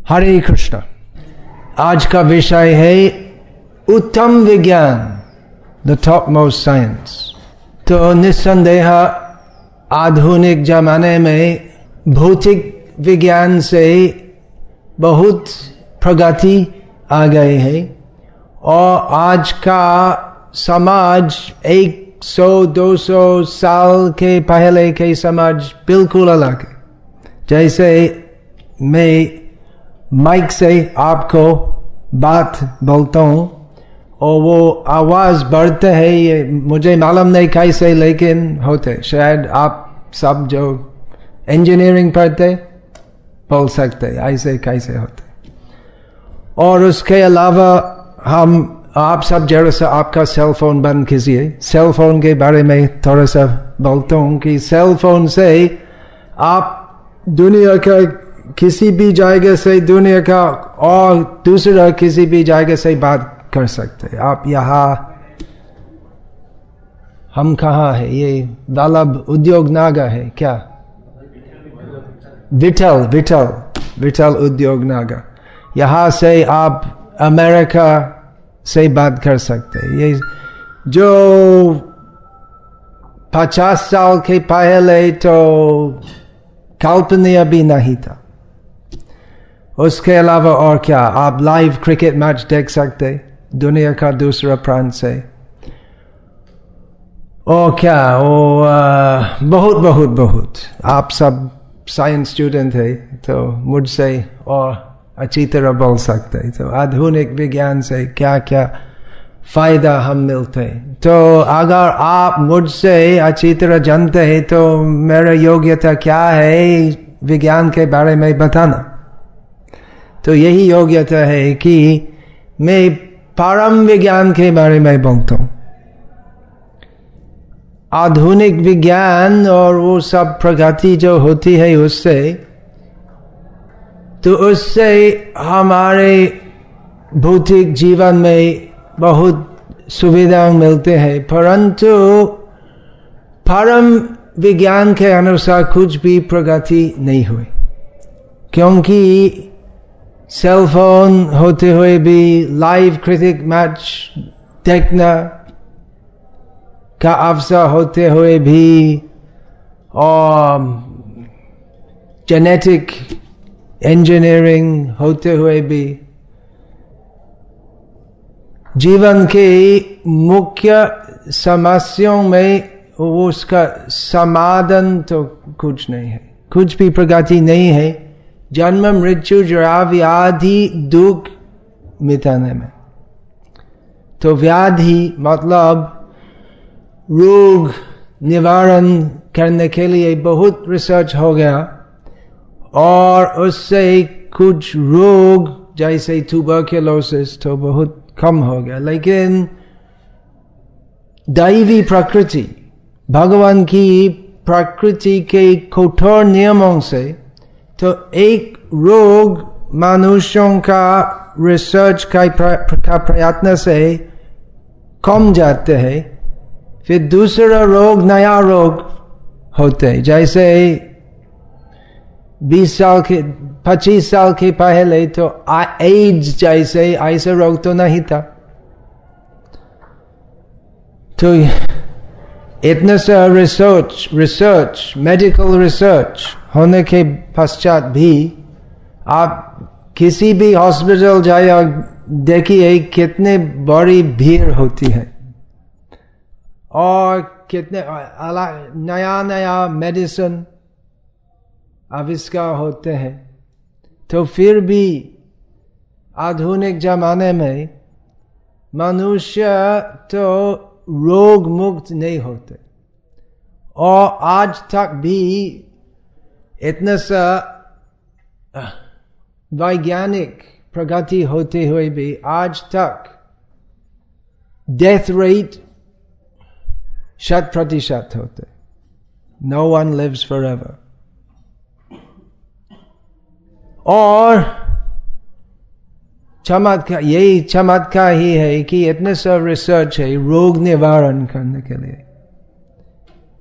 हरे कृष्ण। आज का विषय है उत्तम विज्ञान, द टॉप मोस्ट साइंस। तो निस्संदेह आधुनिक जमाने में भौतिक विज्ञान से बहुत प्रगति आ गई है और आज का समाज 100-200 साल के पहले के समाज बिल्कुल अलग है। जैसे मैं माइक से आपको बात बोलता हूँ और वो आवाज बढ़ते है, ये मुझे मालूम नहीं कैसे, लेकिन होते। शायद आप सब जो इंजीनियरिंग पढ़ते बोल सकते ऐसे कैसे होते। और उसके अलावा आप सब जरा सा आपका सेल फोन बंद कीजिए। सेल फोन के बारे में थोड़ा सा बोलता हूँ कि सेल फोन से आप दुनिया का किसी भी जगह से, दुनिया का और दूसरा किसी भी जगह से बात कर सकते। आप यहाँ, हम कहाँ है, ये वल्लभ उद्योग नगर है क्या, विठल उद्योग नगर, यहाँ से आप अमेरिका से बात कर सकते। ये जो 50 साल के पहले तो कल्पनीय भी नहीं था। उसके अलावा और क्या, आप लाइव क्रिकेट मैच देख सकते दुनिया का दूसरा प्रांत से। और क्या, बहुत आप सब साइंस स्टूडेंट है तो मुझसे और अच्छी तरह बोल सकते। तो आधुनिक विज्ञान से क्या क्या फायदा हम मिलते। तो अगर आप मुझसे अच्छी तरह जानते हैं तो मेरा योग्यता क्या है विज्ञान के बारे में बताना। तो यही योग्यता है कि मैं परम विज्ञान के बारे में बोलता हूँ। आधुनिक विज्ञान और वो सब प्रगति जो होती है उससे, तो उससे हमारे भौतिक जीवन में बहुत सुविधा मिलते हैं, परंतु परम विज्ञान के अनुसार कुछ भी प्रगति नहीं हुई, क्योंकि सेल फोन होते हुए भी, लाइव क्रिकेट मैच देखना का अवसर होते हुए भी, और जेनेटिक इंजीनियरिंग होते हुए भी, जीवन के मुख्य समस्याओं में उसका समाधान तो कुछ नहीं है, कुछ भी प्रगति नहीं है। जन्म मृत्यु जरा व्याधि दुख मिटाने में। तो व्याधि मतलब रोग निवारण करने के लिए बहुत रिसर्च हो गया और उससे कुछ रोग जैसे ट्यूबरकुलोसिस तो बहुत कम हो गया। लेकिन दैवी प्रकृति, भगवान की प्रकृति के कठोर नियमों से तो एक रोग मनुष्यों का रिसर्च का प्रयत्न से कम जाते हैं, फिर दूसरा रोग, नया रोग होते हैं। जैसे 25 साल के पहले तो एड्स जैसे ऐसा रोग तो नहीं था। तो इतना सा रिसर्च मेडिकल रिसर्च होने के पश्चात भी आप किसी भी हॉस्पिटल जाए और देखिए कितने बड़ी भीड़ होती है और कितने नया मेडिसिन आविष्कार होते हैं। तो फिर भी आधुनिक जमाने में मनुष्य तो रोग मुक्त नहीं होते और आज तक भी इतना सा वैज्ञानिक प्रगति होते हुए भी आज तक डेथ रेट 100% होते। No one lives forever। और चमत्कार, यही चमत्कार ही है कि इतने सब रिसर्च है रोग निवारण करने के लिए,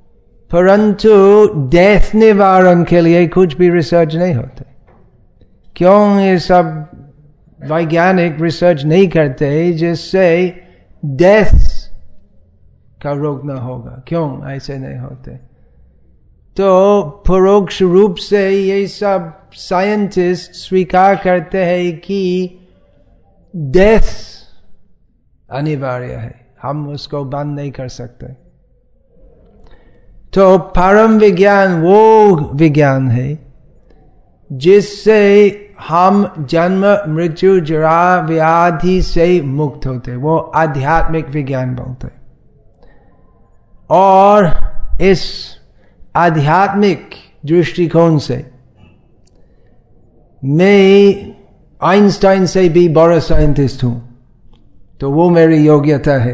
परंतु डेथ निवारण के लिए कुछ भी रिसर्च नहीं होते। क्यों ये सब वैज्ञानिक रिसर्च नहीं करते जिससे डेथ का रोकना होगा? क्यों ऐसे नहीं होते? तो परोक्ष रूप से ये सब साइंटिस्ट स्वीकार करते हैं कि डेथ अनिवार्य है, हम उसको बंद नहीं कर सकते। तो परम विज्ञान वो विज्ञान है जिससे हम जन्म मृत्यु जरा व्याधि से मुक्त होते, वो आध्यात्मिक विज्ञान बोलते। और इस आध्यात्मिक दृष्टिकोण से मैं आइंस्टाइन से भी बड़ा साइंटिस्ट हूं, तो वो मेरी योग्यता है।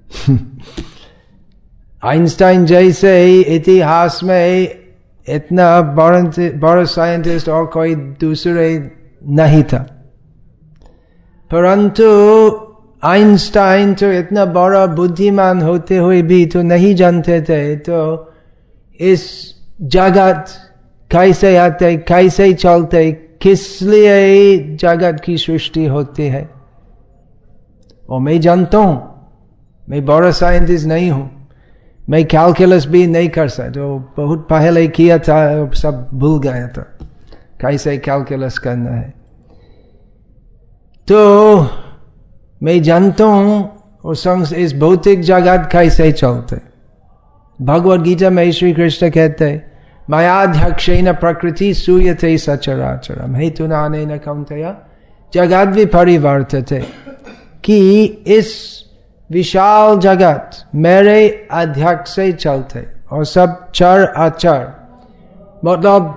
आइंस्टाइन जैसे इतिहास में इतना बड़ा साइंटिस्ट और कोई दूसरे नहीं था, परंतु आइंस्टाइन तो इतना बड़ा बुद्धिमान होते हुए भी तो नहीं जानते थे तो इस जगत कैसे आते, कैसे चलते, किस लिए जगत की सृष्टि होती है। और मैं जानता हूं, मैं बड़ा साइंटिस्ट नहीं हूं, मैं कैलकुलस भी नहीं कर सकता, जो बहुत पहले किया था सब भूल गया था कैसे कैलकुलस करना है। तो मैं जानता हूं और इस भौतिक जगत कैसे चलते। भगवद गीता में श्री कृष्ण कहते हैं, मयाध्यक्षेन प्रकृति सूयते सचराचरम हेतुनानेन कौन्तेय जगद विपरिवर्तते, कि इस विशाल जगत मेरे अध्यक्ष से चलते और सब चर अचर मतलब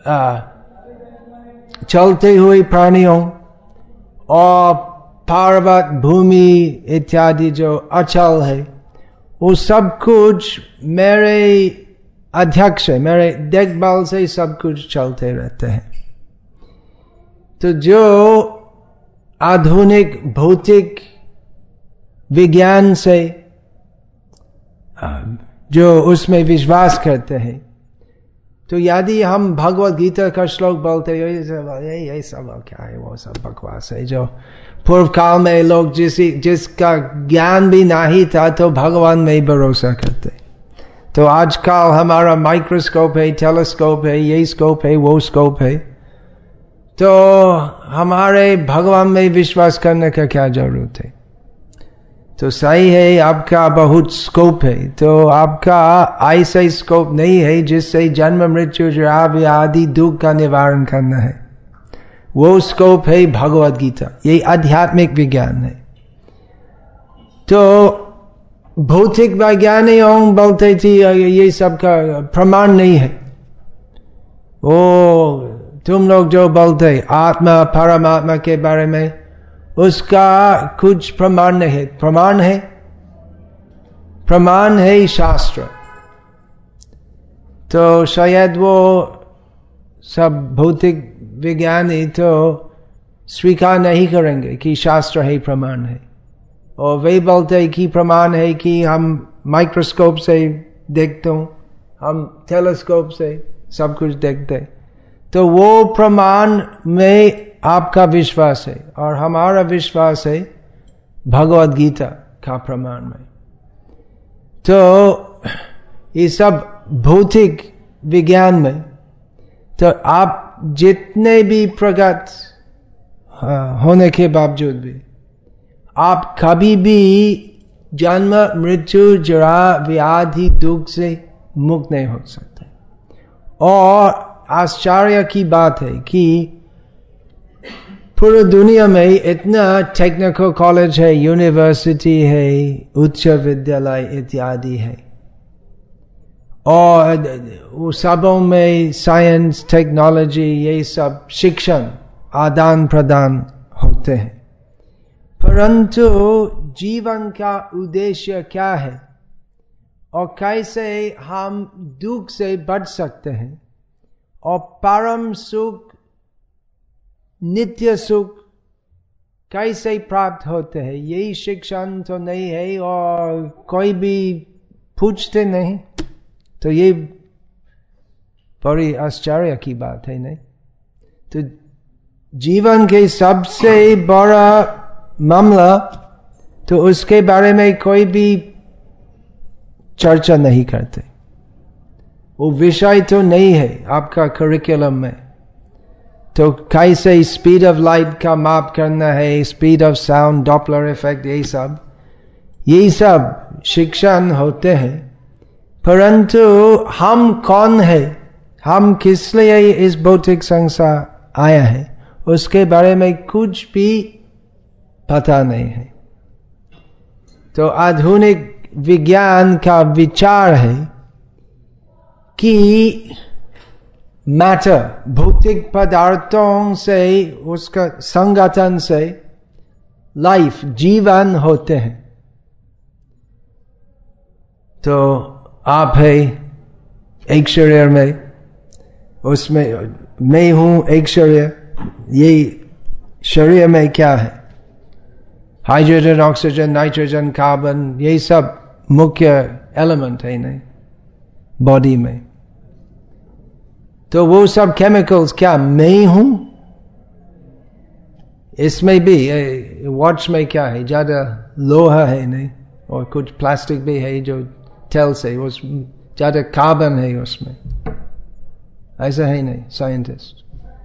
चलते हुए प्राणियों और पर्वत भूमि इत्यादि जो अचल है वो सब कुछ मेरे अध्यक्ष है, मेरे देखभाल से सब कुछ चलते रहते हैं। तो जो आधुनिक भौतिक विज्ञान से जो उसमें विश्वास करते हैं, तो यदि हम भगवद गीता का श्लोक बोलते हैं ये सब क्या है, वो सब बकवास है, जो पूर्व काल में लोग जिसका ज्ञान भी नहीं था तो भगवान में भरोसा करते। तो आजकल हमारा माइक्रोस्कोप है, टेलीस्कोप है, ये स्कोप है, वो स्कोप है, तो हमारे भगवान में विश्वास करने का क्या जरूरत है? तो सही है आपका बहुत स्कोप है, तो आपका ऐसा स्कोप नहीं है जिससे जन्म मृत्यु जरा व्याधि दुख का निवारण करना है। वो स्कोप है भगवद गीता, ये आध्यात्मिक विज्ञान है। तो भौतिक वैज्ञानिकों बोलते थे ये सब का प्रमाण नहीं है। वो तुम लोग जो बोलते आत्मा परमात्मा के बारे में, उसका कुछ प्रमाण नहीं है। प्रमाण है शास्त्र। तो शायद वो सब भौतिक विज्ञानी तो स्वीकार नहीं करेंगे कि शास्त्र है प्रमाण है, और वे बोलते हैं कि प्रमाण है कि हम माइक्रोस्कोप से देखते हो, हम टेलीस्कोप से सब कुछ देखते। तो वो प्रमाण में आपका विश्वास है और हमारा विश्वास है भगवद गीता का प्रमाण में। तो ये सब भौतिक विज्ञान में तो आप जितने भी प्रगत होने के बावजूद भी आप कभी भी जन्म मृत्यु जरा व्याधि दुख से मुक्त नहीं हो सकते। और आश्चर्य की बात है कि पूरी दुनिया में इतना टेक्निकल कॉलेज है, यूनिवर्सिटी है, उच्च विद्यालय इत्यादि है, और वो सबों में साइंस टेक्नोलॉजी ये सब शिक्षण आदान प्रदान होते हैं, परंतु जीवन का उद्देश्य क्या है और कैसे हम दुख से बच सकते हैं और परम सुख नित्य सुख कैसे प्राप्त होते हैं, यही शिक्षण तो नहीं है और कोई भी पूछते नहीं। तो ये बड़ी आश्चर्य की बात है नहीं? तो जीवन के सबसे बड़ा मामला, तो उसके बारे में कोई भी चर्चा नहीं करते। वो विषय तो नहीं है आपका करिकुलम में। तो कैसे स्पीड ऑफ लाइट का माप करना है, speed of sound, Doppler effect, यही सब शिक्षण होते हैं, परंतु हम कौन है, हम किस लिए इस भौतिक संसार आया है, उसके बारे में कुछ भी पता नहीं है। तो आधुनिक विज्ञान का विचार है कि मैटर, भौतिक पदार्थों से, उसका संगठन से लाइफ, जीवन होते हैं। तो आप है एक शरीर में, उसमें मैं हूं एक शरीर, ये शरीर में क्या है, हाइड्रोजन, ऑक्सीजन, नाइट्रोजन, कार्बन, यही सब मुख्य एलिमेंट है नहीं बॉडी में। तो वो सब केमिकल्स क्या मैं हूं? इसमें भी वॉच में क्या है, ज्यादा लोहा है नहीं, और कुछ प्लास्टिक भी है जो तेल से, वो ज्यादा कार्बन है उसमें, ऐसा है नहीं साइंटिस्ट।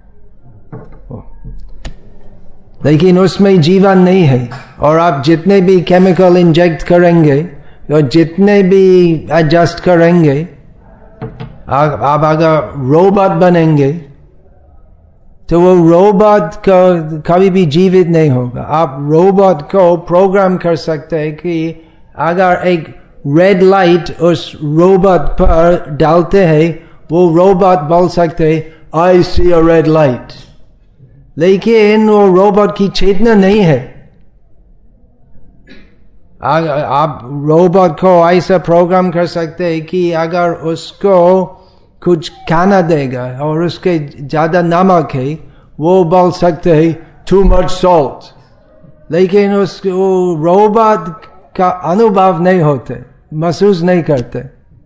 लेकिन उसमें जीवन नहीं है। और आप जितने भी केमिकल इंजेक्ट करेंगे और जितने भी एडजस्ट करेंगे, आप अगर रोबोट बनेंगे तो वो रोबोट को कभी भी जीवित नहीं होगा। आप रोबोट को प्रोग्राम कर सकते हैं कि अगर एक रेड लाइट उस रोबोट पर डालते हैं, वो रोबोट बोल सकते हैं आई सी अ रेड लाइट, लेकिन वो रोबोट की चेतना नहीं है। आप रोबोट को ऐसा प्रोग्राम कर सकते हैं कि अगर उसको कुछ खाना देगा और उसके ज्यादा नमक है, वो बोल सकते हैं टू मच सॉल्ट, लेकिन उसको रोबोट का अनुभव नहीं होते, महसूस नहीं करते।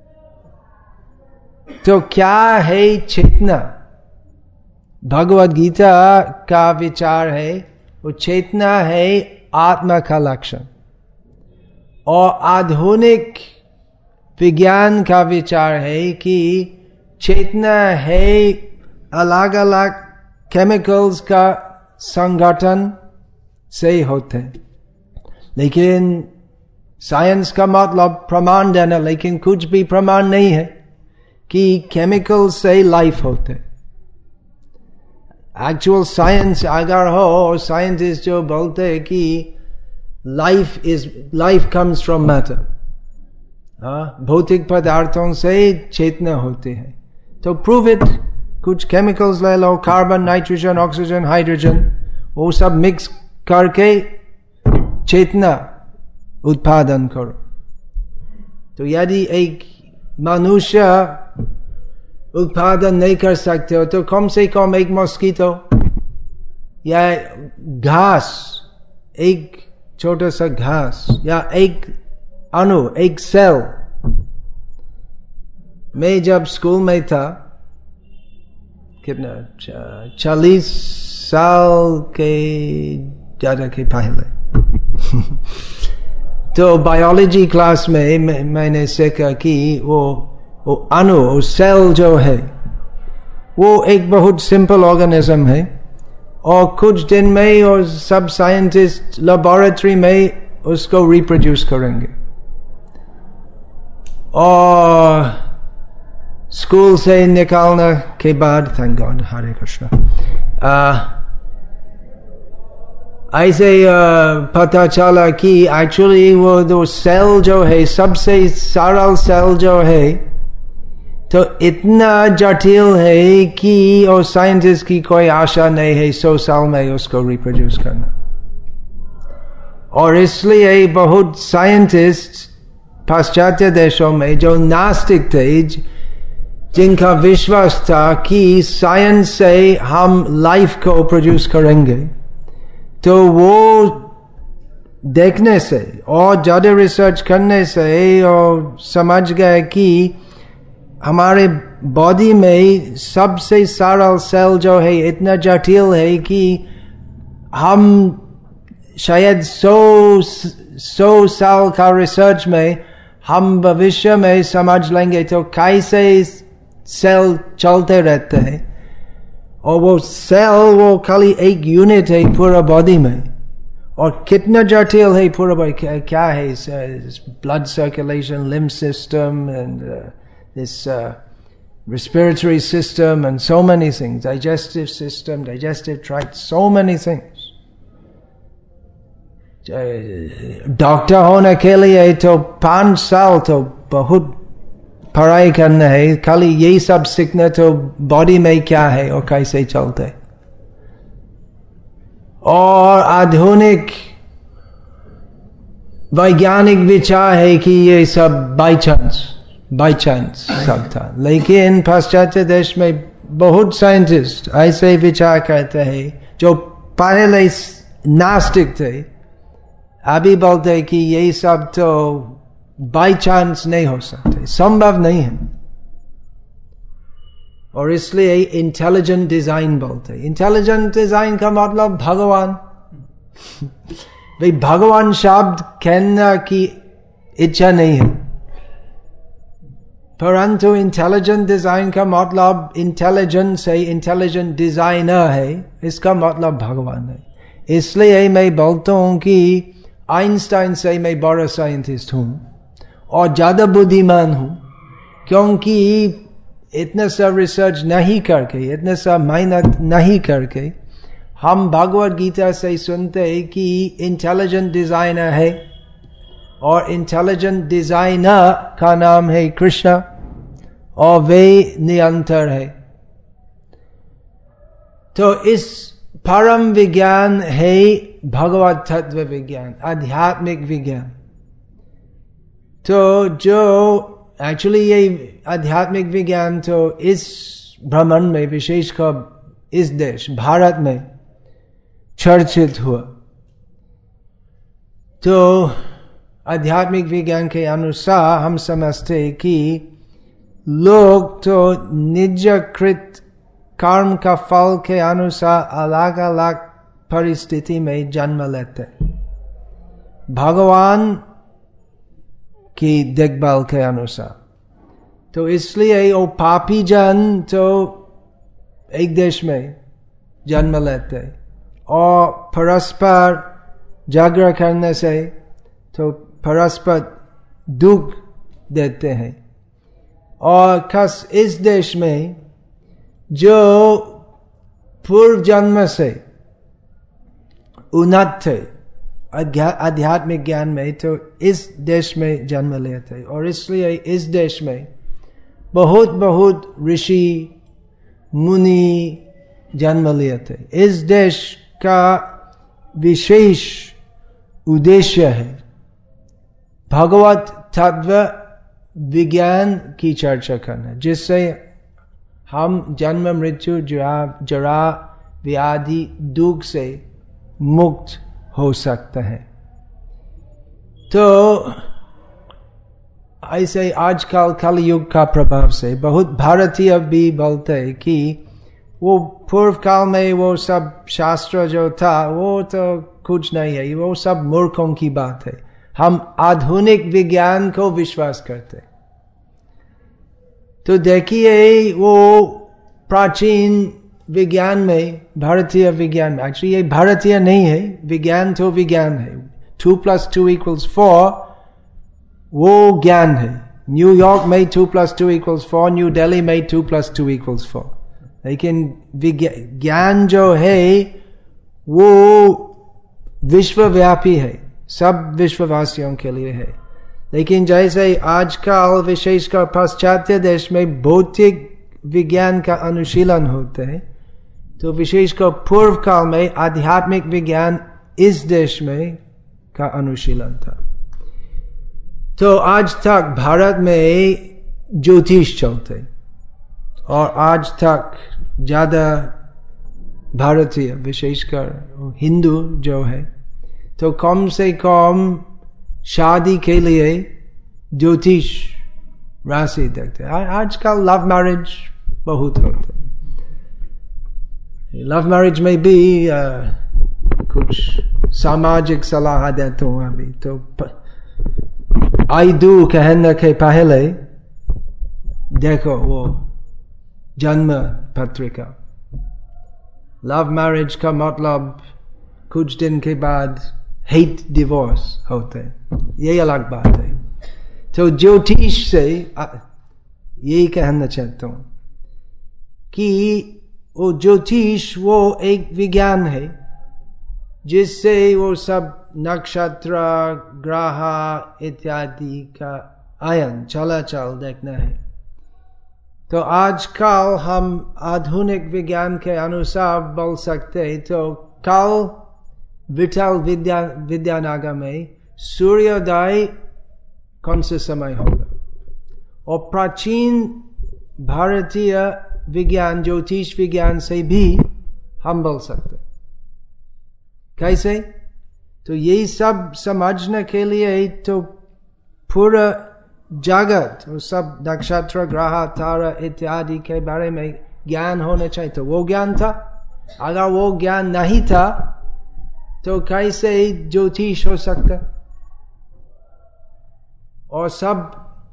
तो क्या है चेतना? भगवद गीता का विचार है वो चेतना है आत्मा का लक्षण, और आधुनिक विज्ञान का विचार है कि चेतना है अलग अलग केमिकल्स का संगठन से होते। लेकिन साइंस का मतलब प्रमाण देना, लेकिन कुछ भी प्रमाण नहीं है कि केमिकल से लाइफ होते। एक्चुअल साइंस अगर हो, और साइंटिस्ट जो बोलते हैं कि लाइफ कम्स फ्रॉम मैटर, भौतिक पदार्थों से चेतना होती है, तो प्रूव इट। कुछ केमिकल्स ले लो, कार्बन, नाइट्रोजन, ऑक्सीजन, हाइड्रोजन, वो सब मिक्स करके चेतना उत्पादन करो। तो यदि एक मनुष्य उत्पादन नहीं कर सकते हो, तो कम से कम एक मॉस्किटो या घास, एक छोटा सा घास या एक अणु, एक सेल। मैं जब स्कूल में था, कितना 40 साल के ज्यादा के पहले तो बायोलॉजी क्लास में मैंने सीखा कि वो अणु, सेल जो है, वो एक बहुत सिंपल ऑर्गेनिज्म है, और कुछ दिन में और सब साइंटिस्ट लेबोरेटरी में उसको रिप्रोड्यूस करेंगे। और स्कूल से निकालने के बाद, थैंक गॉड, हरे कृष्णा, ऐसे पता चला कि एक्चुअली वो दो सेल जो है, सबसे सरल सेल जो है, तो इतना जटिल है कि और साइंटिस्ट की कोई आशा नहीं है 100 साल में उसको रिप्रोड्यूस करना। और इसलिए बहुत साइंटिस्ट पाश्चात्य देशों में जो नास्तिक थे, जिनका विश्वास था कि साइंस से हम लाइफ को प्रोड्यूस करेंगे, तो वो देखने से और ज्यादा रिसर्च करने से और समझ गए कि हमारे बॉडी में सबसे सरल सेल जो है इतना जटिल है कि हम शायद 100 साल का रिसर्च में हम भविष्य में समझ लेंगे तो कैसे सेल चलते रहते हैं। और वो सेल वो खाली एक यूनिट है पूरा बॉडी में, और कितना जटिल है पूरा बॉडी। क्या है blood circulation, lymph system and this respiratory system and so many things, digestive system, digestive tract, so many things. Doctor होने के लिए तो 5 साल तो बहुत पढ़ाई करना है, खाली यही सब सीखना तो बॉडी में क्या है और कैसे चलते। और आधुनिक वैज्ञानिक विचार है कि ये सब बाय चांस सब था, लेकिन पाश्चात्य देश में बहुत साइंटिस्ट ऐसे विचार करते हैं जो पहले नास्तिक थे, अभी बोलते हैं कि यही सब तो बाय चांस नहीं हो सकते, संभव नहीं है। और इसलिए इंटेलिजेंट डिजाइन बोलते हैं। इंटेलिजेंट डिजाइन का मतलब भगवान। भाई भगवान शब्द कहने की इच्छा नहीं है, परंतु इंटेलिजेंट डिजाइन का मतलब इंटेलिजेंस है, इंटेलिजेंट डिजाइनर है, इसका मतलब भगवान है। इसलिए मैं बोलता हूं कि आइंस्टाइन से मैं बड़ा साइंटिस्ट हूं और ज्यादा बुद्धिमान हूं, क्योंकि इतना सा रिसर्च नहीं करके, इतना सा मेहनत नहीं करके हम भगवद गीता से सुनते हैं कि इंटेलिजेंट डिजाइनर है, और इंटेलिजेंट डिजाइनर का नाम है कृष्ण, और वे निरंतर है। तो इस परम विज्ञान है भगवत तत्व विज्ञान, आध्यात्मिक विज्ञान। तो जो एक्चुअली ये आध्यात्मिक विज्ञान तो इस ब्रह्मांड में, विशेषकर इस देश भारत में चर्चित हुआ। तो आध्यात्मिक विज्ञान के अनुसार हम समझते हैं कि लोग तो निजकृत कर्म का फल के अनुसार अलग अलग परिस्थिति में जन्म लेते, भगवान की देखभाल के अनुसार। तो इसलिए वो पापी जन तो एक देश में जन्म लेते, और परस्पर झगड़ा करने से तो परस्पर दुख देते हैं। और खास इस देश में जो पूर्व जन्म से उन्नत थे आध्यात्मिक ज्ञान में, तो इस देश में जन्म लेते, और इसलिए इस देश में बहुत बहुत ऋषि मुनि जन्म लिए थे। इस देश का विशेष उद्देश्य है भगवत तत्व विज्ञान की चर्चा करना, जिससे हम जन्म मृत्यु जरा व्याधि दुख से मुक्त हो सकते हैं। तो ऐसे आजकल कलयुग का प्रभाव से बहुत भारतीय भी बोलते हैं कि वो पूर्व काल में वो सब शास्त्र जो था वो तो कुछ नहीं है, वो सब मूर्खों की बात है। हम आधुनिक विज्ञान को विश्वास करते। तो देखिए वो प्राचीन विज्ञान में, भारतीय विज्ञान में, एक्चुअली ये भारतीय नहीं है, विज्ञान तो विज्ञान है। 2 + 2 = 4 वो ज्ञान है। न्यूयॉर्क में 2 + 2 = 4, न्यू दिल्ली में 2 + 2 = 4। लेकिन ज्ञान जो है वो विश्वव्यापी है, सब विश्ववासियों के लिए है। लेकिन जैसे आजकल विशेषकर पाश्चात्य देश में भौतिक विज्ञान का अनुशीलन होते हैं, तो विशेषकर पूर्व काल में आध्यात्मिक विज्ञान इस देश में का अनुशीलन था। तो आज तक भारत में ज्योतिष चलते, और आज तक ज्यादा भारतीय विशेषकर हिंदू जो है, तो कम से कम शादी के लिए ज्योतिष राशि देखते। आजकल लव मैरिज बहुत होते, लव मैरिज में भी कुछ सामाजिक सलाह देता हूँ अभी तो। आई डू कहने के पहले देखो वो जन्म पत्रिका। लव मैरिज का मतलब कुछ दिन के बाद हेट डिवोर्स होते, ये अलग बात है। तो ज्योतिष से यही कहना चाहता हूं कि वो ज्योतिष वो एक विज्ञान है जिससे वो सब नक्षत्र ग्रह इत्यादि का आयन चलाचल देखना है। तो आजकल हम आधुनिक विज्ञान के अनुसार बोल सकते हैं तो कल विठल विद्यानगर में सूर्योदय कौन से समय होगा, और प्राचीन भारतीय विज्ञान ज्योतिष विज्ञान से भी हम बोल सकते। कैसे? तो यही सब समझने के लिए तो पूरा जगत और सब नक्षत्र ग्रह तारा इत्यादि के बारे में ज्ञान होना चाहिए। तो वो ज्ञान था, अगर वो ज्ञान नहीं था तो कैसे ज्योतिष हो सकता? और सब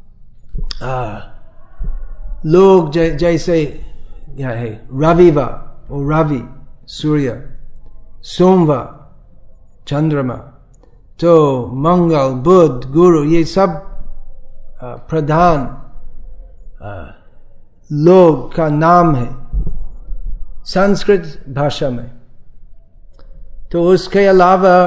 लोग जैसे क्या है रविवार और रवि सूर्य, सोमवार चंद्रमा, तो मंगल बुध गुरु ये सब प्रधान लोग का नाम है संस्कृत भाषा में। तो उसके अलावा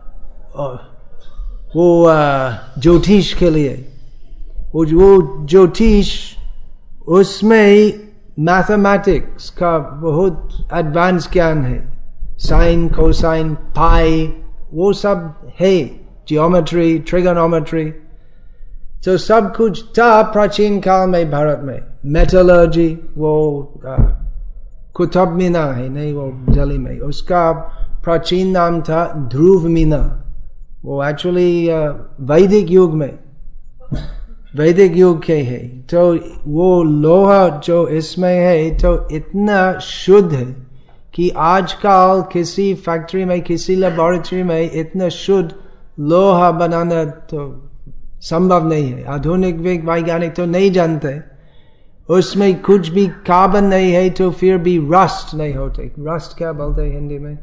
वो ज्योतिष के लिए वो ज्योतिष उसमें मैथमेटिक्स का बहुत एडवांस ज्ञान है, साइन कोसाइन पाई वो सब है, जियोमेट्री ट्रिगोनोमेट्री, तो सब कुछ था प्राचीन काल में भारत में। मेटलर्जी वो कुतुब मीना है नहीं, वो दिल्ली में, उसका प्राचीन नाम था ध्रुव मीना। वो एक्चुअली वैदिक युग में, वैदिक युग के है। तो वो लोहा जो इसमें है तो इतना शुद्ध है कि आजकल किसी फैक्ट्री में किसी लेबोरेटरी में इतना शुद्ध लोहा बनाना तो संभव नहीं है। आधुनिक वैज्ञानिक तो नहीं जानते, उसमें कुछ भी कार्बन नहीं है तो फिर भी रस्ट नहीं होते। रस्ट क्या बोलते हैं हिंदी में?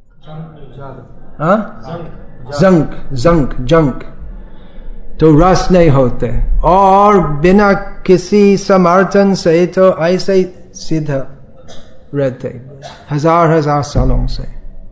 जंक तो रस्ट नहीं होते, और बिना किसी समर्थन से तो ऐसे सीधा रहते हजार सालों से।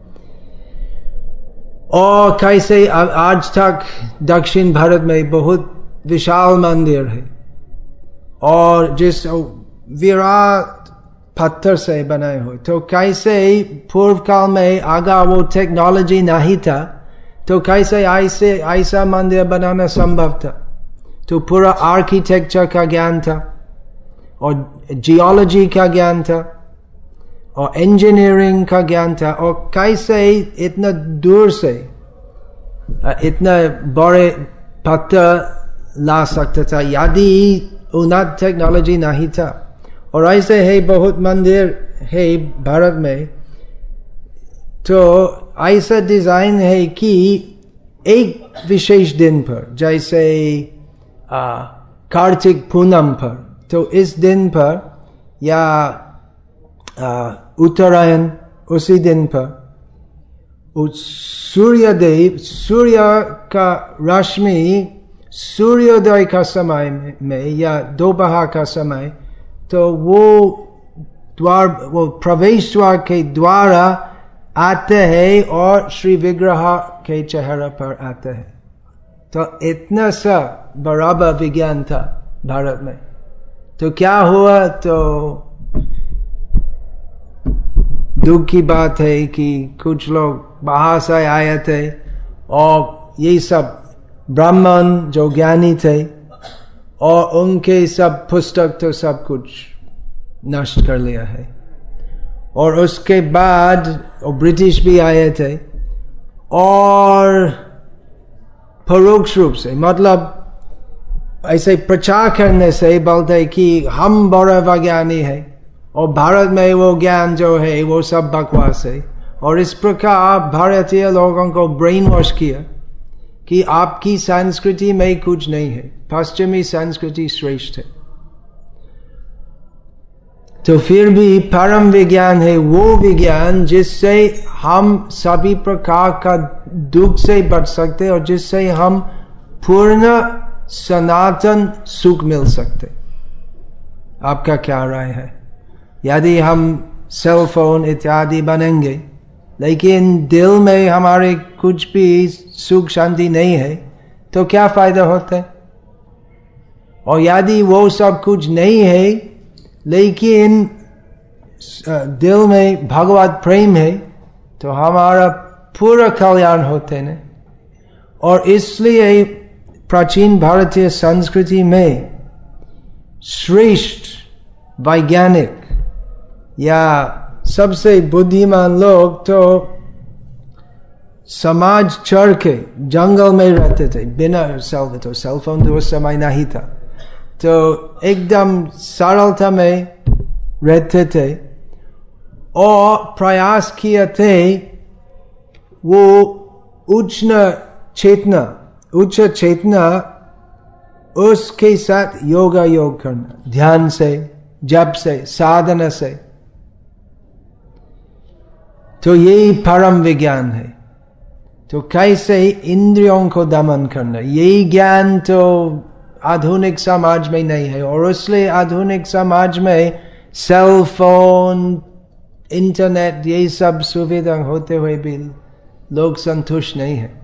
और कैसे आज तक दक्षिण भारत में बहुत विशाल मंदिर है, और जिस विराट पत्थर से बनाए हुए, तो कैसे पूर्व काल में अगर वो टेक्नोलॉजी नहीं था तो कैसे ऐसा मंदिर बनाना संभव था? तो पूरा आर्किटेक्चर का ज्ञान था, और जियोलॉजी का ज्ञान था, और इंजीनियरिंग का ज्ञान था, और कैसे इतना दूर से इतना बड़े पत्थर ला सकता था यदि उन्नत टेक्नोलॉजी नहीं था। और ऐसे है बहुत मंदिर है भारत में, तो ऐसा डिजाइन है कि एक विशेष दिन पर, जैसे कार्तिक पूनम पर, तो इस दिन पर या उत्तरायण उसी दिन पर सूर्यदेव, सूर्य का रश्मि सूर्योदय का समय में या दोपहर का समय, तो वो प्रवेश द्वार के द्वारा आते हैं और श्री विग्रह के चेहरे पर आते हैं। तो इतना सा बराबर विज्ञान था भारत में। तो क्या हुआ? तो दुख की बात है कि कुछ लोग बाहर से आए थे और ये सब ब्राह्मण जो ज्ञानी थे, और उनके सब पुस्तक तो सब कुछ नष्ट कर लिया है। और उसके बाद ब्रिटिश भी आए थे, और परोक्ष रूप से मतलब ऐसे प्रचार करने से बोलते कि हम बड़ा वैज्ञानिक है और भारत में वो ज्ञान जो है वो सब बकवास है, और इस प्रकार भारतीय लोगों को ब्रेन वॉश किया कि आपकी संस्कृति में कुछ नहीं है, पश्चिमी संस्कृति श्रेष्ठ है। तो फिर भी परम विज्ञान है वो विज्ञान जिससे हम सभी प्रकार का दुख से बच सकते और जिससे हम पूर्ण सनातन सुख मिल सकते। आपका क्या राय है? यदि हम सेल फोन इत्यादि बनेंगे लेकिन दिल में हमारे कुछ भी सुख शांति नहीं है तो क्या फायदा होता है? और यदि वो सब कुछ नहीं है लेकिन दिल में भगवत प्रेम है तो हमारा पूरा कल्याण होते हैं। और इसलिए प्राचीन भारतीय संस्कृति में श्रेष्ठ वैज्ञानिक या सबसे बुद्धिमान लोग तो समाज छोड़ के जंगल में रहते थे बिना सेल फोन तो उस समय नहीं था, तो एकदम सरलता में रहते थे और प्रयास किए थे वो उच्च चेतना उसके साथ योग करना, ध्यान से, जप से, साधना से। तो यही परम विज्ञान है। तो कैसे इंद्रियों को दमन करना, यही ज्ञान तो आधुनिक समाज में नहीं है, और इसलिए आधुनिक समाज में सेल फोन, इंटरनेट, यही सब सुविधा होते हुए भी लोग संतुष्ट नहीं है।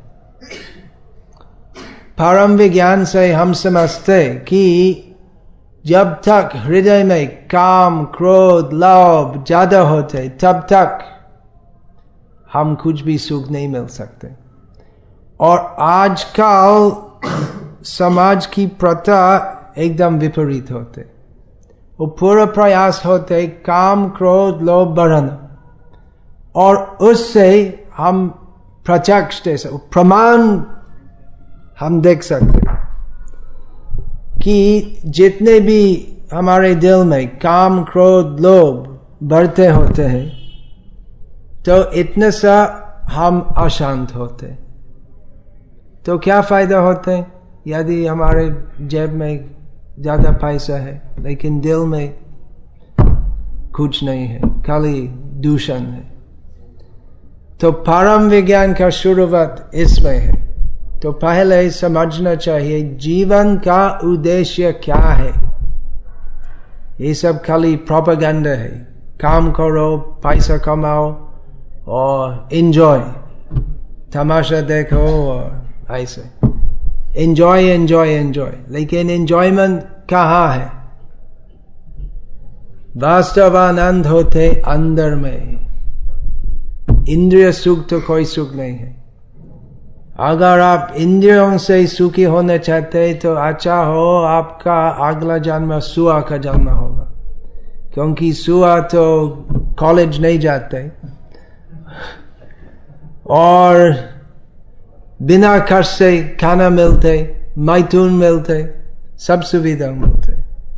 परम विज्ञान से हम समझते कि जब तक हृदय में काम, क्रोध, लोभ ज्यादा होते तब तक हम कुछ भी सुख नहीं मिल सकते। और आजकल समाज की प्रथा एकदम विपरीत होते, वो पूरा प्रयास होते काम, क्रोध, लोभ बढ़ाना, और उससे हम प्रत्यक्ष प्रमाण हम देख सकते कि जितने भी हमारे दिल में काम, क्रोध, लोभ बढ़ते होते हैं तो इतने सा हम अशांत होते। तो क्या फायदा होता है यदि हमारे जेब में ज्यादा पैसा है लेकिन दिल में कुछ नहीं है, खाली दूषण है। तो परम विज्ञान का शुरुआत इसमें है। तो पहले समझना चाहिए जीवन का उद्देश्य क्या है। ये सब खाली प्रोपेगेंडा है, काम करो, पैसा कमाओ और एंजॉय, तमाशा देखो और ऐसे एंजॉय। लेकिन एंजॉयमेंट कहाँ है? वास्तव आनंद होते अंदर में, इंद्रिय सुख तो कोई सुख नहीं है। अगर आप इंद्रियों से सुखी होने चाहते तो अच्छा हो आपका अगला जन्म सुआ का जन्म होगा, क्योंकि सुआ तो कॉलेज नहीं जाते और बिना खर्च से खाना मिलते, मैथुन मिलते, सब सुविधा मिलते।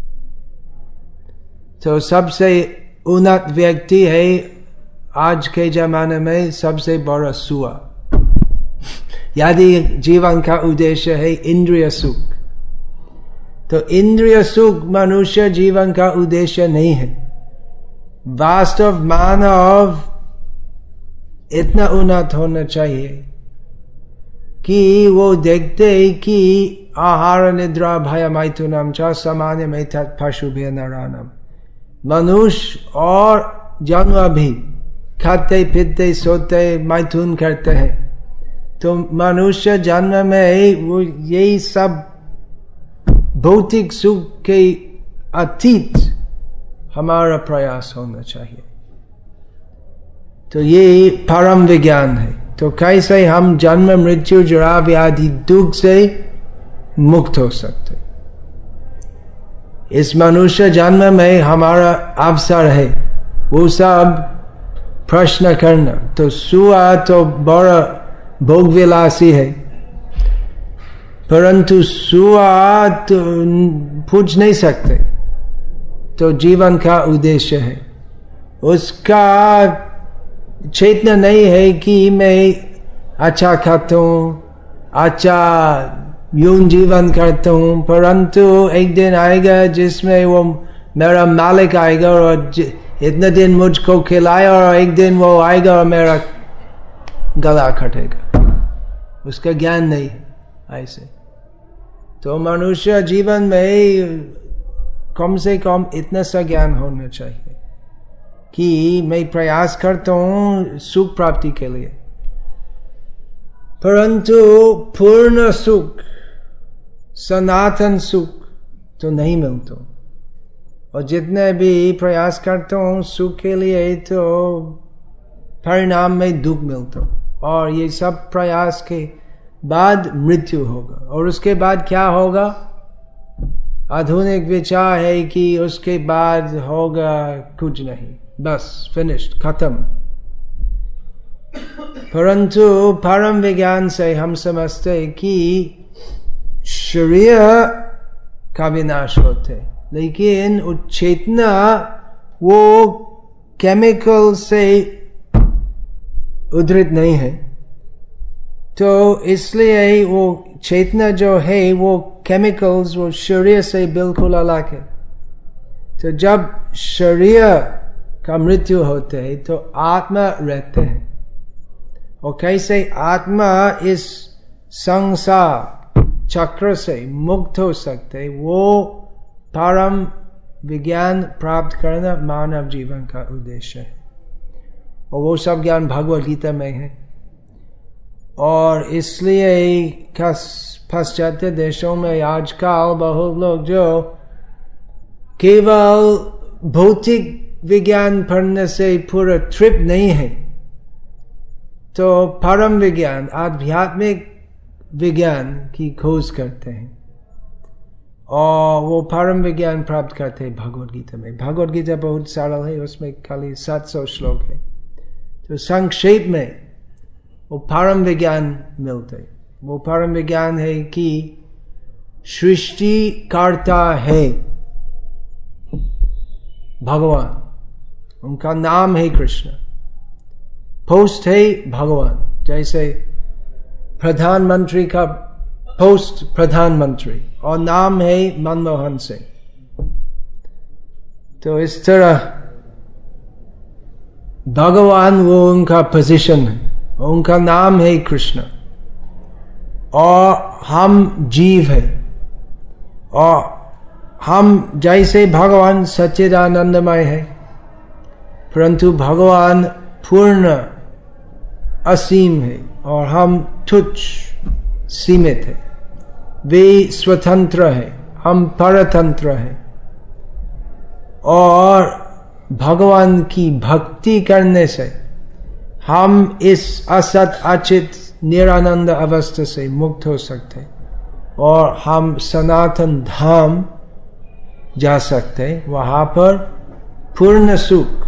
तो सबसे उन्नत व्यक्ति है आज के जमाने में सबसे बड़ा सुआ। यदि जीवन का उद्देश्य है इंद्रिय सुख, तो इंद्रिय सुख मनुष्य जीवन का उद्देश्य नहीं है। वास्तव मानव इतना उन्नत होना चाहिए कि वो देखते कि आहार निद्रा भय मैथुनम च सामान्य में पशुभ्य नरानम। मनुष्य और जानवर भी खाते पीते सोते मैथुन करते हैं। तो मनुष्य जन्म में वो यही सब भौतिक सुख के अतीत हमारा प्रयास होना चाहिए। तो ये परम विज्ञान है। तो कैसे हम जन्म, मृत्यु, जरा, व्याधि, दुख से मुक्त हो सकते। इस मनुष्य जन्म में हमारा अवसर है वो सब प्रश्न करना। तो सुआ तो बड़ा भोग विलासी है, परंतु सुआ तो पूछ नहीं सकते, तो जीवन का उद्देश्य है। उसका चेतना नहीं है कि मैं अच्छा खाता हूँ, अच्छा यूं जीवन करता हूँ, परंतु एक दिन आएगा जिसमें वो मेरा मालिक आएगा और इतने दिन मुझको खिलाया और एक दिन वो आएगा और मेरा गला कटेगा। उसका ज्ञान नहीं ऐसे। तो मनुष्य जीवन में कम से कम इतना सा ज्ञान होना चाहिए कि मैं प्रयास करता हूँ सुख प्राप्ति के लिए, परंतु पूर्ण सुख, सनातन सुख तो नहीं मिलता, और जितने भी प्रयास करता हूँ सुख के लिए तो परिणाम में दुख मिलता, और ये सब प्रयास के बाद मृत्यु होगा। और उसके बाद क्या होगा? आधुनिक विचार है कि उसके बाद होगा कुछ नहीं, बस फिनिश्ड, खत्म। परंतु परम विज्ञान से हम समझते कि शरीर का विनाश होते, लेकिन चेतना वो केमिकल से उद्धृत नहीं है, तो इसलिए वो चेतना जो है वो केमिकल्स वो शरीर से बिल्कुल अलग है। तो जब शरीर का मृत्यु होते है तो आत्मा रहते हैं, और कैसे आत्मा इस संसार चक्र से मुक्त हो सकते, वो परम विज्ञान प्राप्त करना मानव जीवन का उद्देश्य है। और वो सब ज्ञान भगवद गीता में है। और इसलिए पाश्चात्य देशों में आजकल बहुत लोग जो केवल भौतिक विज्ञान पढ़ने से पूरा तृप्त नहीं है, तो परम विज्ञान, आध्यात्मिक विज्ञान की खोज करते हैं, और वो परम विज्ञान प्राप्त करते हैं भगवद गीता में। भगवद गीता बहुत सरल है, उसमें खाली 700 श्लोक है। तो संक्षेप में वो परम विज्ञान मिलते। वो परम विज्ञान है कि सृष्टि करता है भगवान, उनका नाम है कृष्ण, पोस्ट है भगवान। जैसे प्रधानमंत्री का पोस्ट प्रधानमंत्री और नाम है मनमोहन सिंह, तो इस तरह भगवान वो उनका पोजीशन है, उनका नाम है कृष्ण, और हम जीव है, और हम जैसे भगवान सच्चिदानंदमय है, परंतु भगवान पूर्ण असीम है और हम तुच्छ सीमित है। वे स्वतंत्र है, हम परतंत्र है, और भगवान की भक्ति करने से हम इस असत अचित निरानंद अवस्था से मुक्त हो सकते, और हम सनातन धाम जा सकते, वहां पर पूर्ण सुख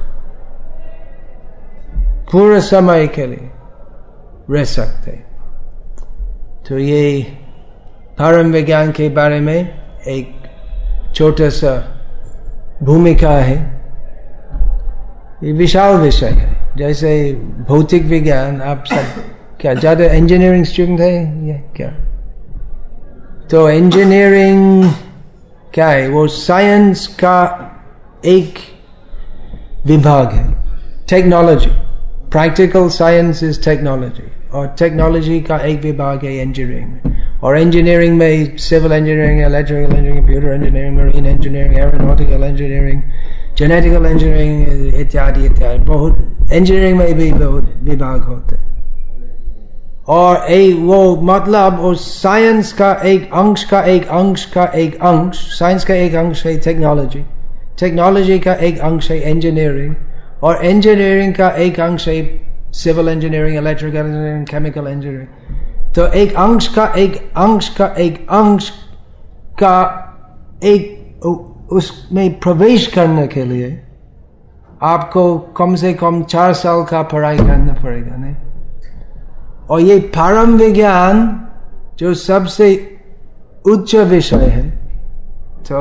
पूर्ण समय के लिए रह सकते। तो ये परम विज्ञान के बारे में एक छोटा सा भूमिका है। ये विशाल विषय है। जैसे भौतिक विज्ञान, आप सब क्या ज्यादा इंजीनियरिंग स्टूडेंट है या क्या? तो इंजीनियरिंग क्या है? वो साइंस का एक विभाग है। Technology, practical science is technology, और टेक्नोलॉजी का एक विभाग है इंजीनियरिंग में। और इंजीनियरिंग में civil engineering, electrical engineering, computer engineering, marine engineering, aeronautical engineering, genetical engineering इत्यादि इत्यादि। बहुत इंजीनियरिंग में भी बहुत विभाग होते। और वो मतलब उस साइंस का एक अंश का एक अंश का एक अंश, साइंस का एक अंश है टेक्नोलॉजी, टेक्नोलॉजी का एक अंश है इंजीनियरिंग, और इंजीनियरिंग का एक अंश है civil engineering, electrical engineering, chemical engineering. तो एक अंश का एक अंश का एक अंश का एक, उसमें प्रवेश करने के लिए आपको कम से कम 4 साल का पढ़ाई करना पड़ेगा, नहीं? और ये परम विज्ञान जो सबसे उच्च विषय है तो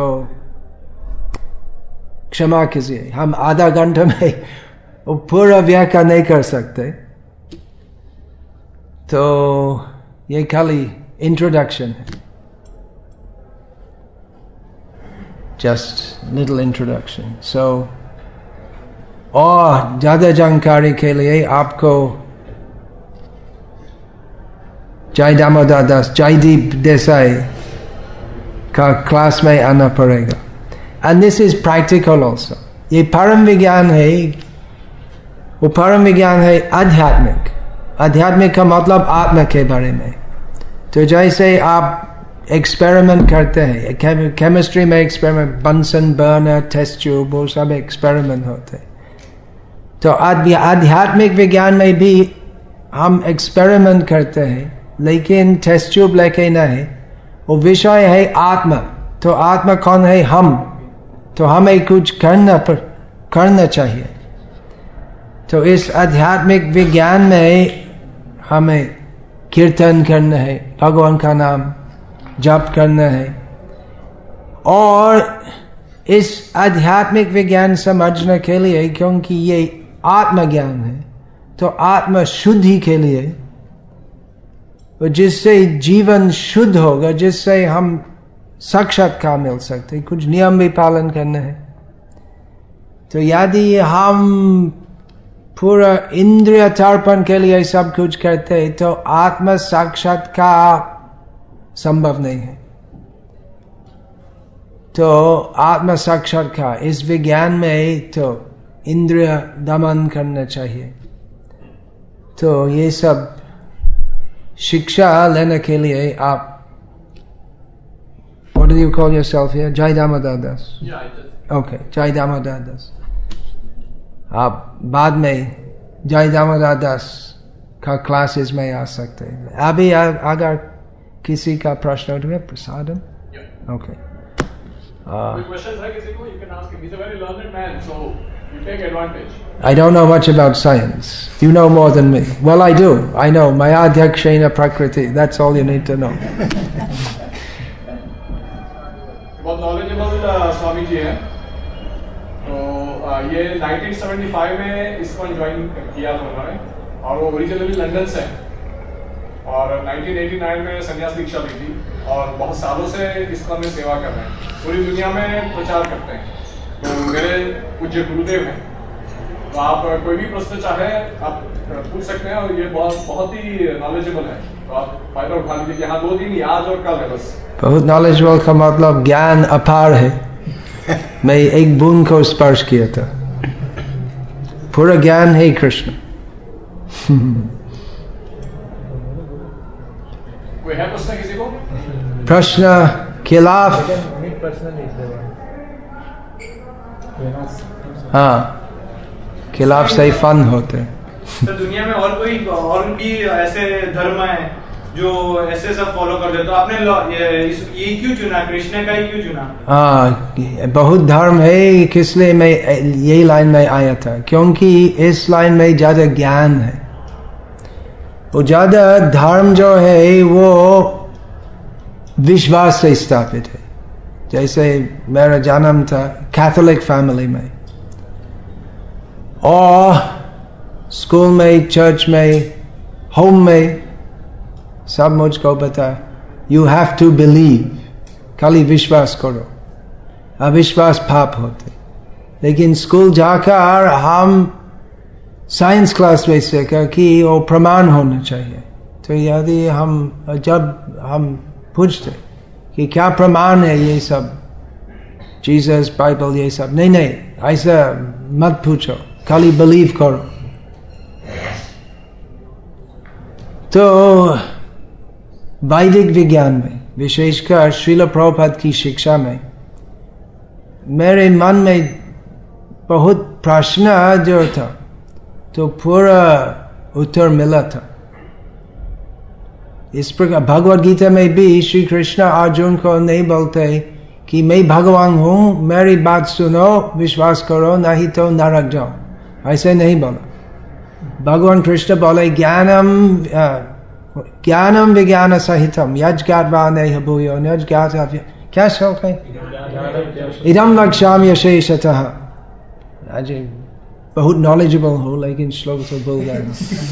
क्षमा कीजिए, हम आधा घंटा में वो पूरा व्याख्या नहीं कर सकते, तो ये खाली इंट्रोडक्शन है, जस्ट लिटिल इंट्रोडक्शन। सो और ज्यादा जानकारी के लिए आपको जय दामोदर दास, जयदीप देसाई का क्लास में आना पड़ेगा। And this is practical also. ये परम विज्ञान है, वो परम विज्ञान है आध्यात्मिक। आध्यात्मिक का मतलब आत्मा के बारे में। तो जैसे आप एक्सपेरिमेंट करते हैं, केमिस्ट्री में experiment, Bunsen burner, test tube, वो सब एक्सपेरिमेंट होते हैं। तो आध्यात्मिक विज्ञान में भी हम एक्सपेरिमेंट करते हैं, लेकिन टेस्ट ट्यूब लेके नहीं। वो विषय है आत्मा। तो आत्मा कौन है? हम। तो हमें कुछ करना चाहिए। तो इस आध्यात्मिक विज्ञान में हमें कीर्तन करना है, भगवान का नाम जप करना है। और इस आध्यात्मिक विज्ञान समझने के लिए, क्योंकि ये आत्मज्ञान है, तो आत्मा शुद्धि के लिए, जिससे जीवन शुद्ध होगा, जिससे हम साक्षात्कार मिल सकते, कुछ नियम भी पालन करना है। तो यदि हम पूरा इंद्रिय तर्पण के लिए सब कुछ करते हैं, तो आत्म साक्षात्कार संभव नहीं है। तो आत्म साक्षात्कार इस विज्ञान में तो इंद्रिय दमन करना चाहिए। तो ये सब शिक्षा लेने के लिए आप, what do you call yourself here? Jai Damodar Das. Okay, Jai Damodar Das. आप बाद में जय दामोदर दास का क्लासेस में आ सकते हैं। अभी अगर किसी का प्रश्न उठे, प्रसादम, ओके। कोई क्वेश्चन है किसी को? You can ask him. He's a very learned man, so you take advantage. I don't know much about science. You know more than me. Well, I do. I know. Maya Adhyakshena Prakriti. That's all you need to know. बहुत knowledgeable Swami ji हैं। तो ये 1975 में इसको join किया था उन्होंने, और वो ओरिजिनली लंदन से हैं, और 1989 में संन्यास दीक्षा ली थी, और बहुत सालों से इसका में सेवा कर रहे हैं, पूरी दुनिया में प्रचार करते हैं। तो मेरे पूज्य गुरुदेव हैं, तो आप कोई भी प्रश्न चाहे आप पूछ सकते हैं, और ये बहुत ही नॉलेजेबल है, तो आप फायदा उठा लीजिए। यहाँ 2 दिन, आज और कल है बस। बहुत नॉलेजेबल का मतलब ज्ञान अपार है। मैं एक बूंद को स्पर्श किया था, पूरा ज्ञान है कृष्ण। कोई है प्रश्न किसी को? प्रश्न खिलाफ? हाँ, खिलाफ से फन होते हैं। तो दुनिया में और भी ऐसे धर्म है जो ऐसे सब फॉलो कर देते, तो आपने ये क्यों चुना? कृष्ण का ही क्यों चुना? हाँ, बहुत धर्म है, किसलिए मैं यही लाइन में आया था, क्योंकि इस लाइन में ज्यादा ज्ञान है। वो ज्यादा धर्म जो है वो विश्वास से स्थापित है। जैसे मेरा जन्म था कैथोलिक फैमिली में, और स्कूल में, चर्च में, होम में सब मुझको बता, यू हैव टू बिलीव, खाली विश्वास करो, अविश्वास पाप होते। लेकिन स्कूल जाकर हम साइंस क्लास में सीखा कि वो प्रमाण होना चाहिए। तो यदि जब हम पूछते कि क्या प्रमाण है ये सब, जीसस, बाइबल, ये सब, नहीं, ऐसा मत पूछो, खाली बिलीव करो। तो वैदिक विज्ञान में, विशेषकर श्रील प्रभुपाद की शिक्षा में, मेरे मन में बहुत प्रश्न जो था, तो पूरा उत्तर मिला था। इस प्रकार भगवद गीता में भी श्री कृष्ण अर्जुन को नहीं बोलते कि मैं भगवान हूं, मेरी बात सुनो, विश्वास करो, नहीं तो नरक जाओ। ऐसे नहीं बोला। भगवान कृष्ण बोले ज्ञानम ज्ञानम विज्ञान सहितम यज्ञात्वा नेह भूयो यज्ञात क्या श्लोक है? इदम वक्ष्यामि यशेषतः। आज बहुत नॉलेजेबल हो लेकिन श्लोक तो भूल गए।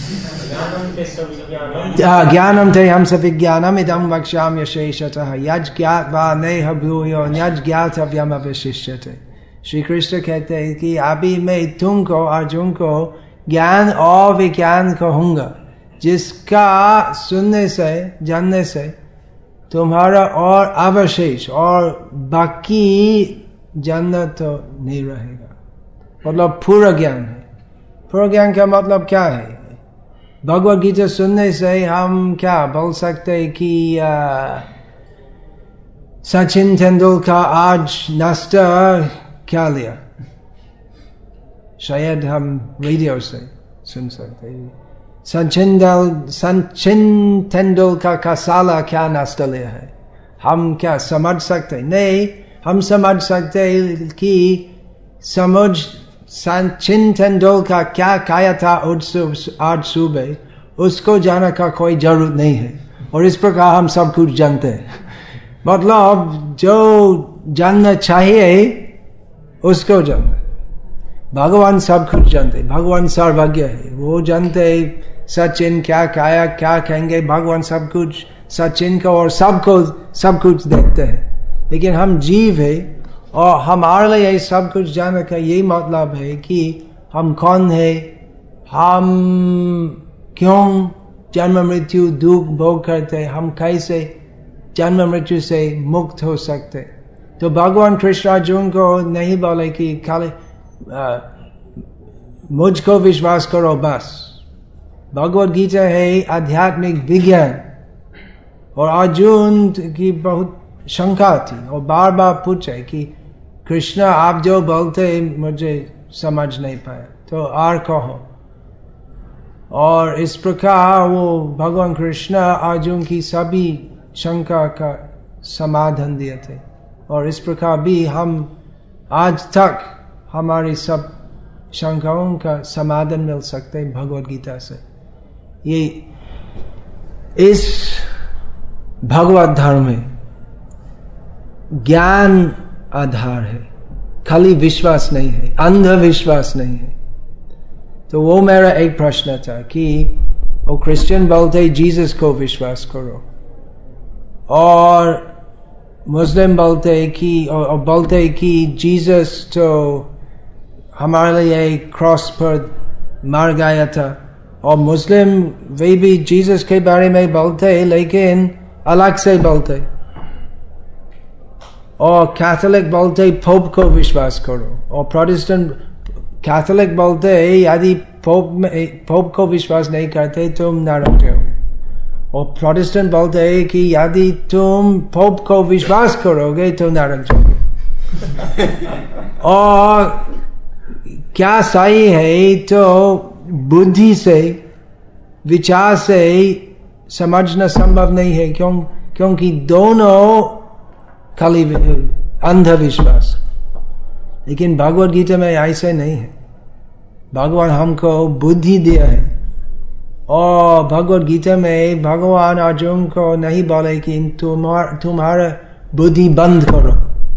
ज्ञानम ते हम सब विज्ञानम इदम वक्ष्यामि यशेषतः यज्ञात्वा नेह भूयो यज्ञातव्यम अवशिष्यते। श्री कृष्ण कहते हैं कि अभी मैं तुमको अर्जुन को ज्ञान और विज्ञान कहूंगा जिसका सुनने से जानने से तुम्हारा और अवशेष और बाकी जानना तो नहीं रहेगा। मतलब पूरा ज्ञान है। पूरा ज्ञान का मतलब क्या है? भगवद गीता सुनने से हम क्या बोल सकते हैं कि सचिन तेंदुलकर आज नाश्ता क्या लिया? शायद हम रेडियो से सुन सकते हैं। सचिन तेंदुलकर का साला क्या नाश्ता लिया है? हम क्या समझ सकते? नहीं, हम समझ सकते कि समझ सचिन तेंदुलकर क्या खाया था आज सुबह, उसको जानने का कोई जरूरत नहीं है। और इस प्रकार हम सब कुछ जानते हैं। मतलब जो जानना चाहिए उसको जानते। भगवान सब कुछ जानते, भगवान सर्वज्ञ है। वो जानते सचिन क्या खाया क्या खाएंगे, भगवान सब कुछ सचिन को और सबको सब कुछ देखते हैं। लेकिन हम जीव है और हमारे लिए सब कुछ जानने का यही मतलब है कि हम कौन है, हम क्यों जन्म मृत्यु दुख भोग करते, हम कैसे जन्म मृत्यु से मुक्त हो सकते। तो भगवान कृष्ण अर्जुन को नहीं बोले कि खाली मुझको विश्वास करो बस। भगवद गीता है आध्यात्मिक विज्ञान। और अर्जुन की बहुत शंका थी और बार बार पूछे कि कृष्ण आप जो बोलते मुझे समझ नहीं पाया तो और कहो। और इस प्रकार वो भगवान कृष्ण अर्जुन की सभी शंका का समाधान दिए थे। और इस प्रकार भी हम आज तक हमारी सब शंकाओं का समाधान मिल सकते हैं भगवद गीता से। ये इस भगवत धर्म में ज्ञान आधार है, खाली विश्वास नहीं है, अंधविश्वास नहीं है। तो वो मेरा एक प्रश्न था कि वो क्रिश्चियन बोलते जीसस को विश्वास करो और मुस्लिम बोलते कि जीसस तो हमारे लिए क्रॉस पर मार गया था। और मुस्लिम वे भी जीसस के बारे में बोलते लेकिन अलग से बोलते। और कैथोलिक बोलते पोप को विश्वास करो। और प्रोटेस्टेंट कैथोलिक बोलते यदि पोप को विश्वास नहीं करते तुम नरक जाओगे। और प्रोटेस्टेंट बोलते हैं कि यदि तुम पोप को विश्वास करोगे तो नरक जाओगे। और क्या सही है तो बुद्धि से विचार से समझना संभव नहीं है, क्योंकि दोनों खाली अंधविश्वास। लेकिन भगवद गीता में ऐसे नहीं है। भगवान हमको बुद्धि दिया है। और भगवद गीता में भगवान अर्जुन को नहीं बोले कि तुम्हारा बुद्धि बंद करो,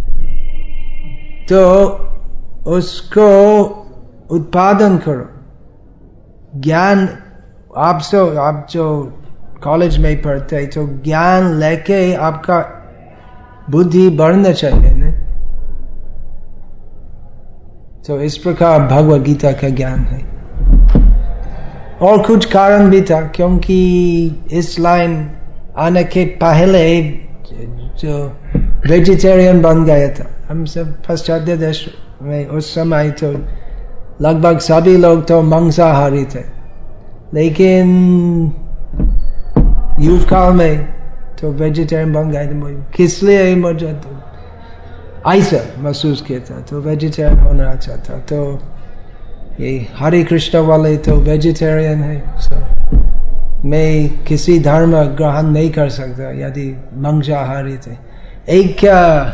तो उसको उत्पादन करो। ज्ञान आप जो कॉलेज में पढ़ते तो ज्ञान लेके आपका बुद्धि बढ़ना चाहिए ना। तो इस प्रकार भगवद गीता का ज्ञान है। और कुछ कारण भी था, क्योंकि इस लाइन आने के पहले जो वेजिटेरियन बन गया था, हम सब पाश्चात्य देश में उस समय तो लगभग सभी लोग तो मांसाहारी थे। लेकिन युग काल में तो वेजिटेरियन बन गए थे। किस लिए मुझे तो ऐसा महसूस किया था, तो वेजिटेरियन होना अच्छा था। तो ये हरे कृष्ण वाले तो वेजिटेरियन है। मैं किसी धर्म ग्रहण नहीं कर सकता यदि मांसाहारी थे। एक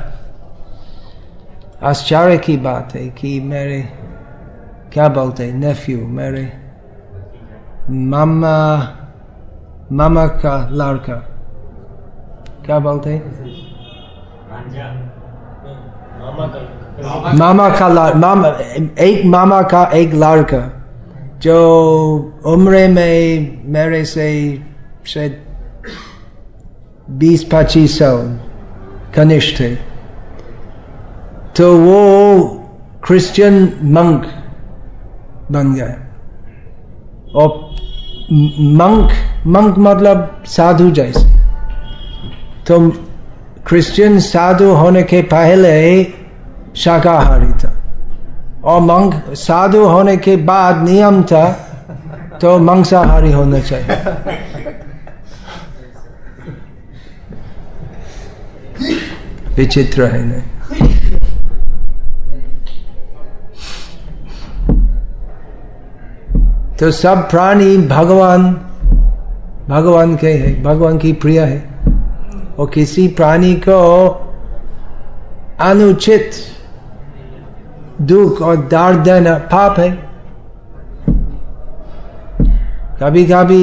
आश्चर्य की बात है कि मेरे क्या बोलते हैं नेफ्यू, मेरे मामा का लड़का, क्या बोलते हैं? एक मामा का एक लड़का जो उम्र में मेरे से शायद 20-25 साल कनिष्ठ थे, तो वो क्रिश्चियन मंक बन गए। और मंक मतलब साधु जैसे। तो क्रिश्चियन साधु होने के पहले शाकाहारी था, और मंक साधु होने के बाद नियम था तो मांसाहारी होना चाहिए। विचित्र है नहीं? तो सब प्राणी भगवान के है, भगवान की प्रिय है, और किसी प्राणी को अनुचित दुख और दर्द देना पाप है। कभी कभी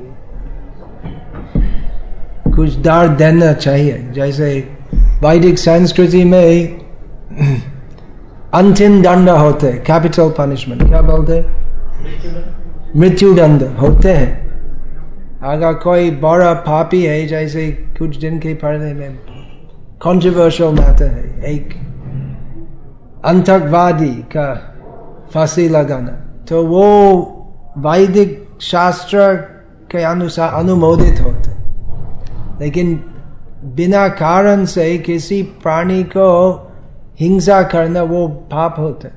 कुछ दर्द देना चाहिए, जैसे वैदिक संस्कृति में अंतिम दंड होते, कैपिटल पनिशमेंट क्या बोलते, मृत्यु दंड होते हैं। अगर कोई बड़ा पापी है, जैसे कुछ दिन के पहले में कंट्रोवर्शियल मैटर है, एक आतंकवादी का फांसी लगाना, तो वो वैदिक शास्त्र के अनुसार अनुमोदित होते, लेकिन बिना कारण से किसी प्राणी को हिंसा करना वो पाप होता है।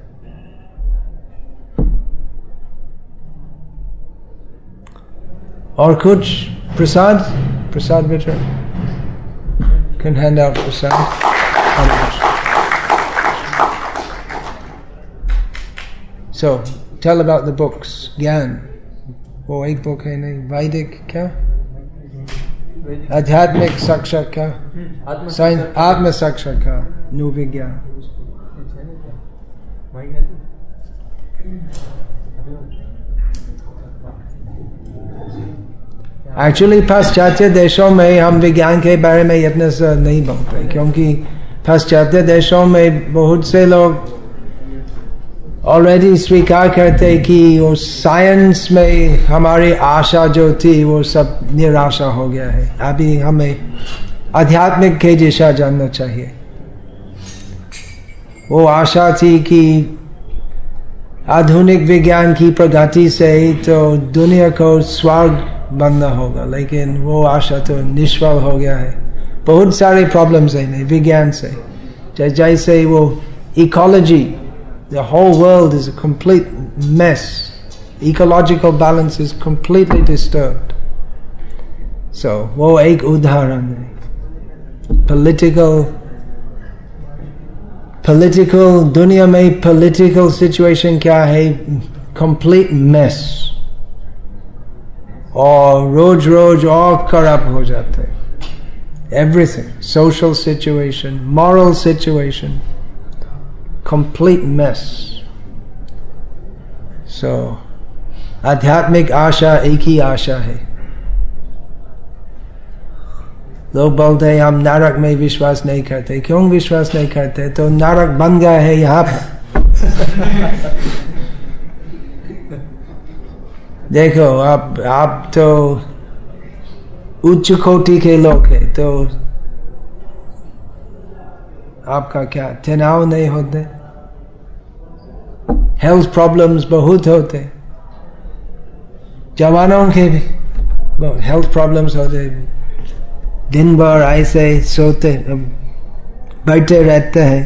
और कुछ प्रसाद वितरण, can hand out prasad. So tell about the books. ज्ञान, वो एक बुक है नहीं, वैदिक क्या, आध्यात्मिक साक्षात्कार, साइंस आत्म साक्षात्कार, नु विज्ञान। एक्चुअली पाश्चात्य देशों में हम विज्ञान के बारे में इतने से नहीं बोलते, क्योंकि पाश्चात्य देशों में बहुत से लोग ऑलरेडी स्वीकार करते कि वो साइंस में हमारी आशा जो थी वो सब निराशा हो गया है। अभी हमें आध्यात्मिक के दिशा जानना चाहिए। वो आशा थी कि आधुनिक विज्ञान की प्रगति से तो दुनिया को स्वर्ग बनना होगा, लेकिन वो आशा तो निष्फल हो गया है। बहुत सारे प्रॉब्लम्स है नहीं विज्ञान से, जैसे वो ecology, the whole world is a complete mess, ecological balance is completely disturbed. So वो एक उदाहरण है। political दुनिया में political situation क्या है, complete mess, और रोज रोज और करप्ट हो जाते हैं। Everything, social situation, moral situation, complete mess. So आध्यात्मिक आशा एक ही आशा है। लोग बोलते हैं हम नरक में विश्वास नहीं करते। क्यों विश्वास नहीं करते? तो नरक बन गया है यहाँ पर। देखो आप तो उच्च कोटि के लोग हैं, तो आपका क्या तनाव नहीं होते? हेल्थ प्रॉब्लम्स बहुत होते, जवानों के भी हेल्थ प्रॉब्लम्स होते, दिन भर ऐसे सोते बैठे रहते हैं।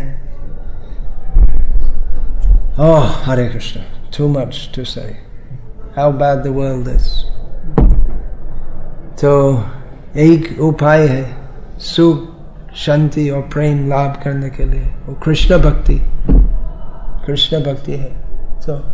ओह हरे Krishna, too much to say how bad the world is. तो एक उपाय है सुख, शांति और प्रेम लाभ करने के लिए, वो कृष्ण भक्ति है। तो